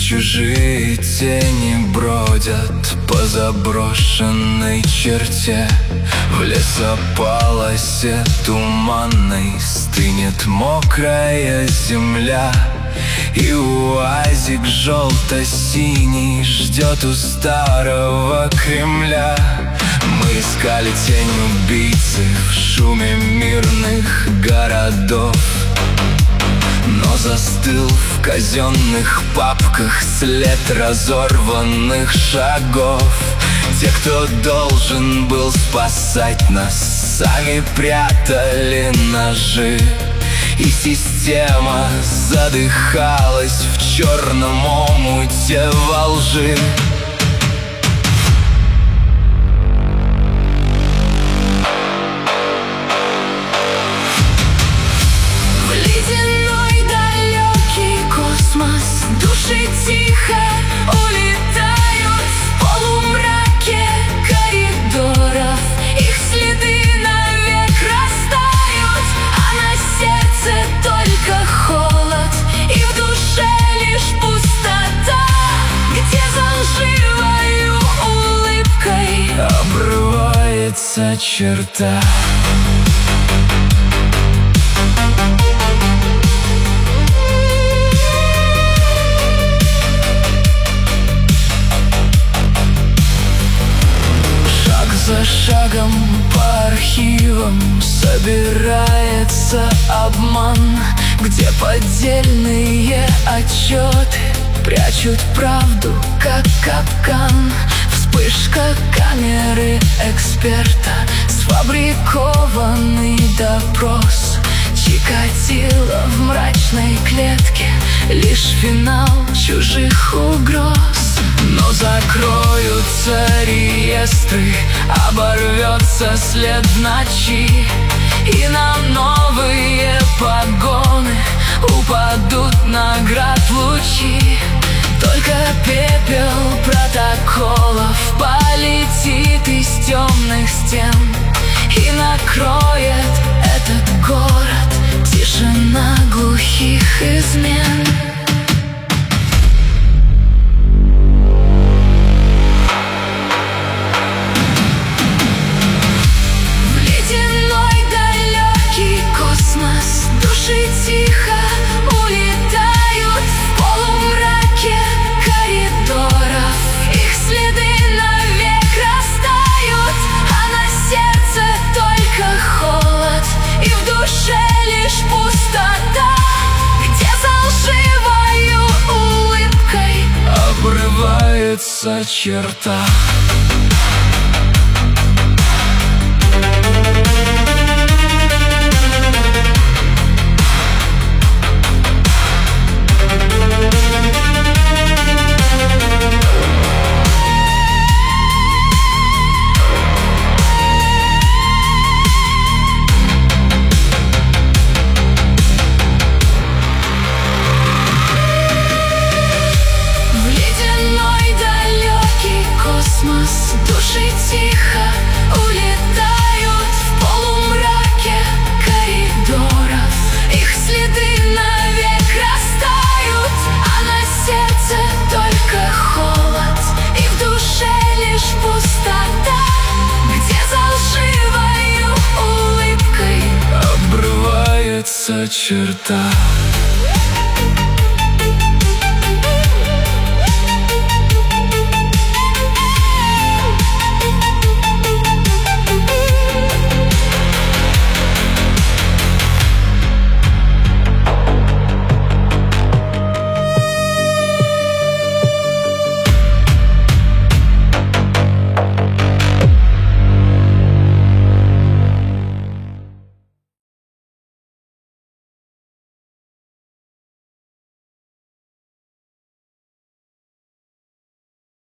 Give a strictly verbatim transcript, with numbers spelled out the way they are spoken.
чужие тени бродят по заброшенной черте. В лесополосе туманной стынет мокрая земля, и уазик желто-синий ждет у старого Кремля. Мы искали тень убийцы в шуме мирных городов, но застыл в казенных папках след разорванных шагов. Те, кто должен был спасать нас, сами прятали ножи, и система задыхалась в черном омуте во лжи. Души тихо улетают в полумраке коридоров, их следы навек растают, а на сердце только холод, и в душе лишь пустота, где за лживою улыбкой обрывается черта. За шагом по архивам собирается обман, где поддельные отчеты прячут правду, как капкан. Вспышка камеры эксперта, сфабрикованный допрос, Чикатило в мрачной клетке, лишь финал чужих угроз. Но закроются реестры, оборвется след ночи, и на новые погоны упадут на град лучи. Только пепел протоколов полетит из темных стен, и накроет этот город тишина глухих измен. Души тихо улетают в полумраке коридоров, их следы навек растают, а на сердце только холод, и в душе лишь пустота, где за лживою улыбкой обрывается черта. Души тихо улетают в полумраке коридоров, их следы навек растают, а на сердце только холод, и в душе лишь пустота, где за лживою улыбкой обрывается черта.